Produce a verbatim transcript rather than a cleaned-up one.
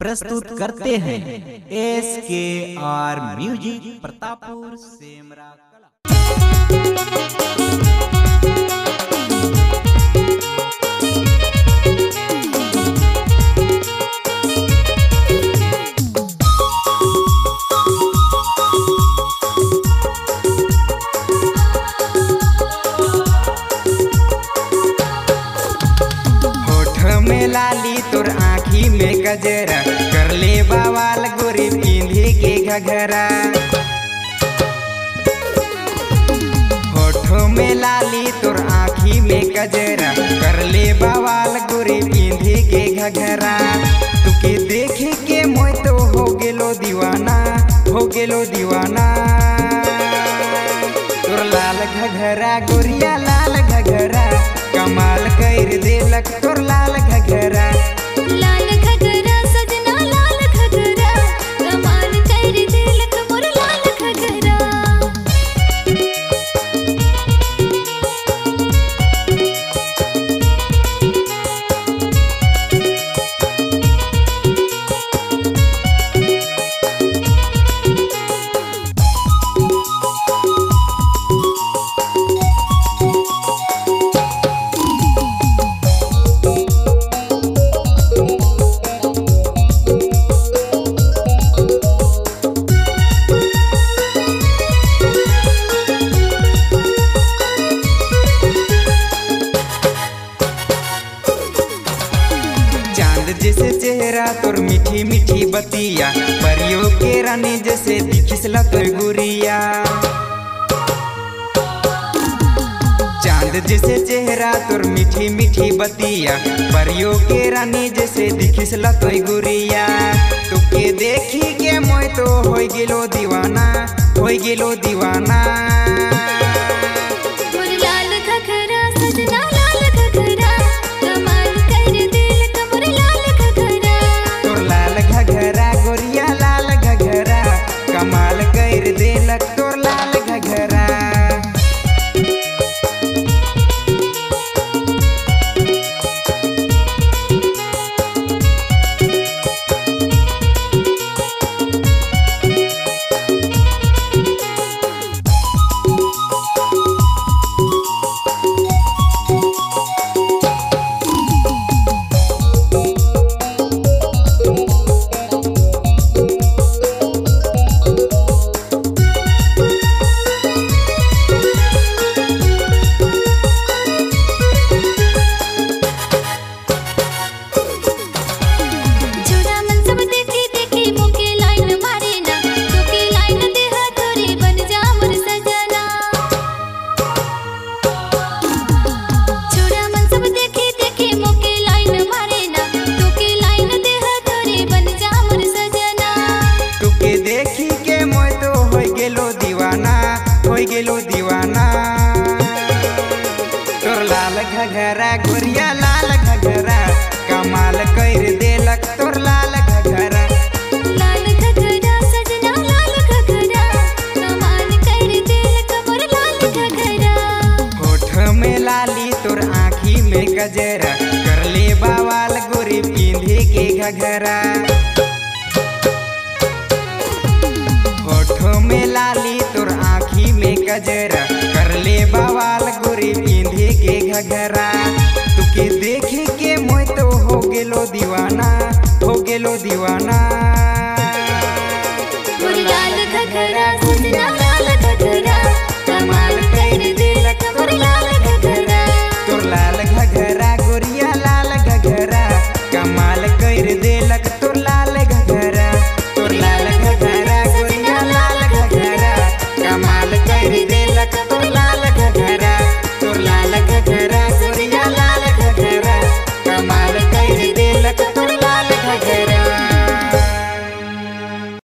प्रस्तुत करते हैं एस के आर म्यूजिक प्रतापपुर सेमरा लाली तोर आँखी में गजरा कर ले बावाल गोरी पिंधी के घघरा। होठों में लाली तोर आँखी में गजरा कर ले बावाल गोरी पिंधी के घघरा। तुके देखे के मोय तो हो गेलो दीवाना हो गेलो दीवाना। तोर लाल घघरा गोरिया लाल घघरा कमाल कर देलक तोर लाल घघरा। लाल घघरा सजना लाल घघरा कमाल कर देलक मोर लाल घघरा। जैसे चेहरा तोर मीठी मीठी बतिया परियों के रानी जैसे दिखिसला तोर गुरिया। चांद जैसे चेहरा तोर मीठी मीठी बतिया परियों के रानी जैसे दिखिसला तोर गुरिया। तुके देखी के मोय तो होई गेलो दीवाना होई गेलो दीवाना। मोर लाल घघरा सजना लाल घघरा कमाल कर देलक मोर लाल घघरा। तोर लाल घघरा गोरिया लाल घघरा कमाल कर देलक तोर लाल घघरा। गेलो दीवाना तोर लाल घघरा गोरिया लाल घघरा कमाल कर देलक तोर लाल घघरा। लाल घघरा सजना लाल घघरा कमाल कर देलक मोर लाल घघरा। होठ में लाली तोर आँखी में गजरा कर ले बावाल गोरी पिंधी के घघरा। होठों में लाली तोर आँखी में गजरा कर ले बावाल गोरी पिंधी के घघरा। तुके देखे के मोय तो हो गेलो दीवाना हो गेलो दीवाना।